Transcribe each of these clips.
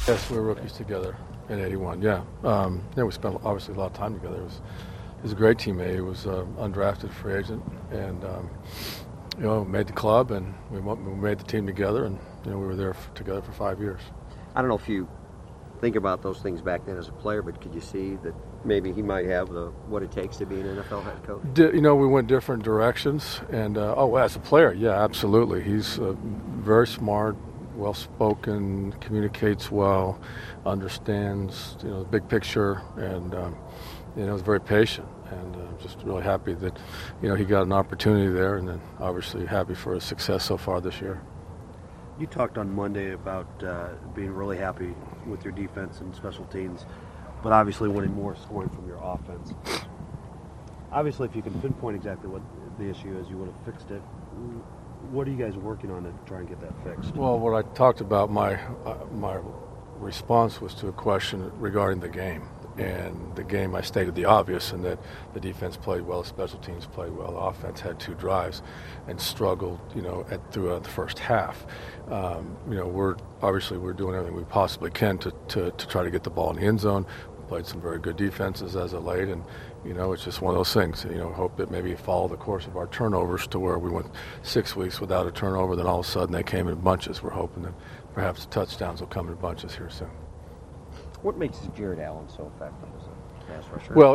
Yes, we were rookies together in '81. Yeah, we spent obviously a lot of time together. He was a great teammate. He was an undrafted free agent, and made the club, and we made the team together, and we were there together for 5 years. I don't know if you think about those things back then as a player, but could you see that maybe he might have what it takes to be an NFL head coach? We went different directions, and as a player, yeah, absolutely. He's very smart, well-spoken, communicates well, understands the big picture, and is very patient. And just really happy that he got an opportunity there, and then obviously happy for his success so far this year. You talked on Monday about being really happy with your defense and special teams, but obviously wanting more scoring from your offense. Obviously, if you can pinpoint exactly what the issue is, you would have fixed it. What are you guys working on to try and get that fixed? Well, what I talked about, my response was to a question regarding the game. And the game, I stated the obvious, in that the defense played well, the special teams played well, the offense had 2 drives and struggled, throughout the first half. We're doing everything we possibly can to try to get the ball in the end zone. We played some very good defenses as of late, and it's just one of those things. Hope that maybe follow the course of our turnovers to where we went 6 weeks without a turnover, then all of a sudden they came in bunches. We're hoping that perhaps the touchdowns will come in bunches here soon. What makes Jared Allen so effective as a pass rusher? Well,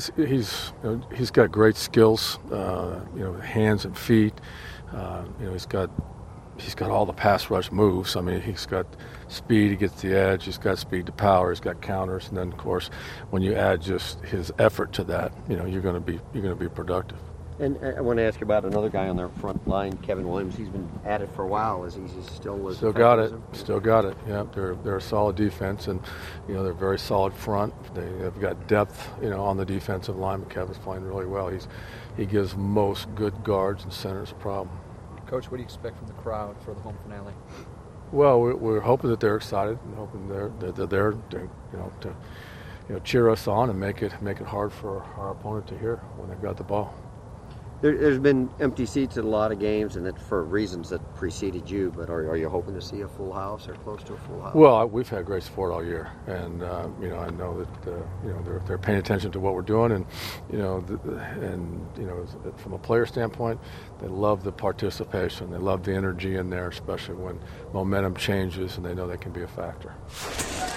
he's got great skills, hands and feet. He's got all the pass rush moves. I mean, he's got speed. He gets the edge. He's got speed to power. He's got counters, and then of course, when you add just his effort to that, you're going to be productive. And I want to ask you about another guy on their front line, Kevin Williams. He's been at it for a while. Is he still got it? Still got it. Yeah, they're a solid defense, and they're very solid front. They've got depth, on the defensive line. Kevin's playing really well. He gives most good guards and centers a problem. Coach, what do you expect from the crowd for the home finale? Well, we're hoping that they're excited, and hoping they're there, to cheer us on and make it hard for our opponent to hear when they've got the ball. There's been empty seats at a lot of games, and that for reasons that preceded you. But are you hoping to see a full house or close to a full house? Well, we've had great support all year, and I know that they're paying attention to what we're doing, and from a player standpoint, they love the participation, they love the energy in there, especially when momentum changes, and they know they can be a factor.